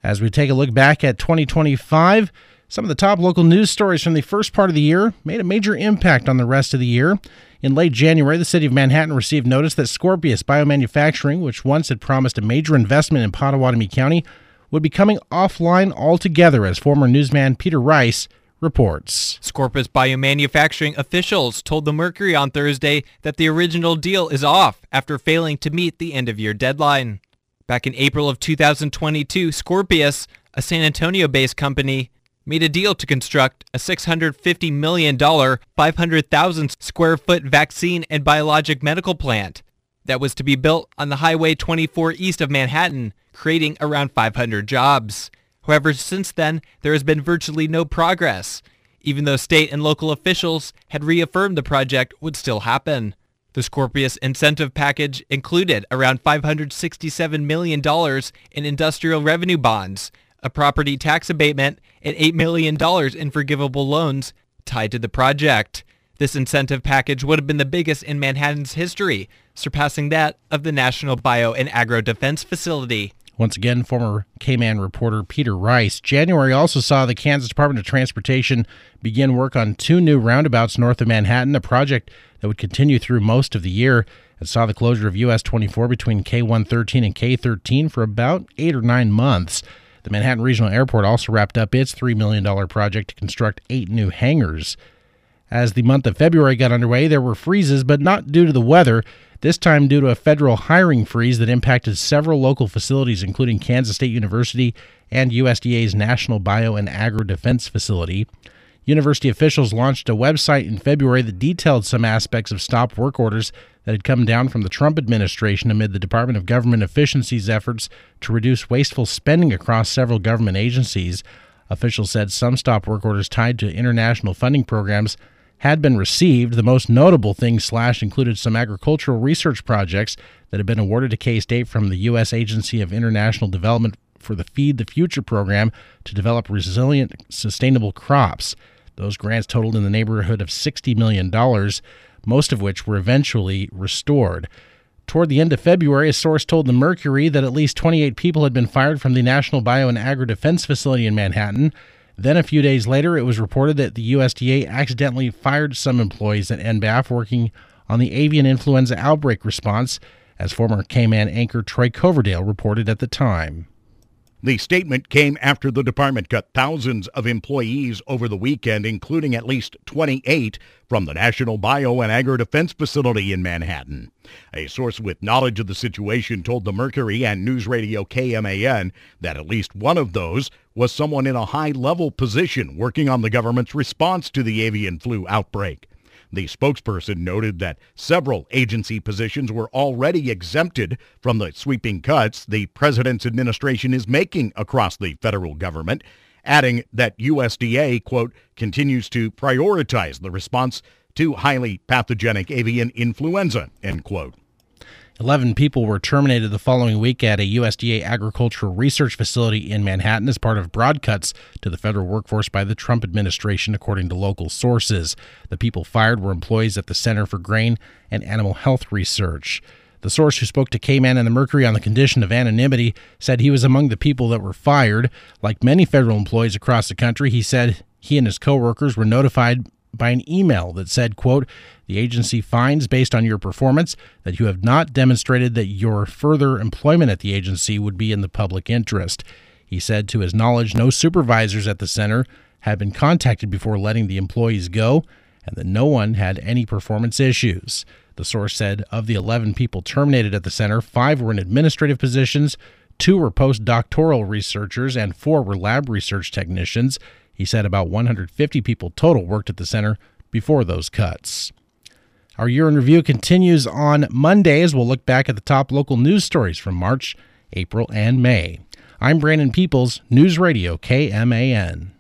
As we take a look back at 2025, some of the top local news stories from the first part of the year made a major impact on the rest of the year. In late January, the city of Manhattan received notice that Scorpius Biomanufacturing, which once had promised a major investment in Pottawatomie County, would be coming offline altogether, as former newsman Peter Rice reports. Scorpius Biomanufacturing officials told the Mercury on Thursday that the original deal is off after failing to meet the end-of-year deadline. Back in April of 2022, Scorpius, a San Antonio-based company, made a deal to construct a $650 million, 500,000 square foot vaccine and biologic medical plant that was to be built on the Highway 24 east of Manhattan, creating around 500 jobs. However, since then, there has been virtually no progress, even though state and local officials had reaffirmed the project would still happen. The Scorpius incentive package included around $567 million in industrial revenue bonds, a property tax abatement, and $8 million in forgivable loans tied to the project. This incentive package would have been the biggest in Manhattan's history, surpassing that of the National Bio and Agro Defense Facility. Once again, former K-Man reporter Peter Rice. January also saw the Kansas Department of Transportation begin work on 2 new roundabouts north of Manhattan, a project that would continue through most of the year. It saw the closure of US 24 between K113 and K13 for about 8 or 9 months. The Manhattan Regional Airport also wrapped up its $3 million project to construct 8 new hangars. As the month of February got underway, there were freezes, but not due to the weather. This time due to a federal hiring freeze that impacted several local facilities, including Kansas State University and USDA's National Bio and Agro Defense Facility. University officials launched a website in February that detailed some aspects of stop work orders that had come down from the Trump administration amid the Department of Government Efficiency's efforts to reduce wasteful spending across several government agencies. Officials said some stop work orders tied to international funding programs had been received. The most notable things slashed included some agricultural research projects that had been awarded to K-State from the U.S. Agency of International Development for the Feed the Future program to develop resilient, sustainable crops. Those grants totaled in the neighborhood of $60 million, most of which were eventually restored. Toward the end of February, a source told the Mercury that at least 28 people had been fired from the National Bio and Agro Defense Facility in Manhattan. Then a few days later, it was reported that the USDA accidentally fired some employees at NBAF working on the avian influenza outbreak response, as former K-Man anchor Troy Coverdale reported at the time. The statement came after the department cut thousands of employees over the weekend, including at least 28 from the National Bio and Agro Defense Facility in Manhattan. A source with knowledge of the situation told the Mercury and News Radio KMAN that at least one of those was someone in a high-level position working on the government's response to the avian flu outbreak. The spokesperson noted that several agency positions were already exempted from the sweeping cuts the president's administration is making across the federal government, adding that USDA, quote, continues to prioritize the response to highly pathogenic avian influenza, end quote. 11 people were terminated the following week at a USDA agricultural research facility in Manhattan as part of broad cuts to the federal workforce by the Trump administration, according to local sources. The people fired were employees at the Center for Grain and Animal Health Research. The source who spoke to K-Man and the Mercury on the condition of anonymity said he was among the people that were fired. Like many federal employees across the country, he said he and his coworkers were notified by an email that said, quote, "The agency finds based on your performance that you have not demonstrated that your further employment at the agency would be in the public interest." He said to his knowledge, no supervisors at the center had been contacted before letting the employees go, and that no one had any performance issues. The source said of the 11 people terminated at the center, 5 were in administrative positions, 2 were postdoctoral researchers, and 4 were lab research technicians. He said about 150 people total worked at the center before those cuts. Our Year in Review continues on Monday as we'll look back at the top local news stories from March, April, and May. I'm Brandon Peoples, News Radio KMAN.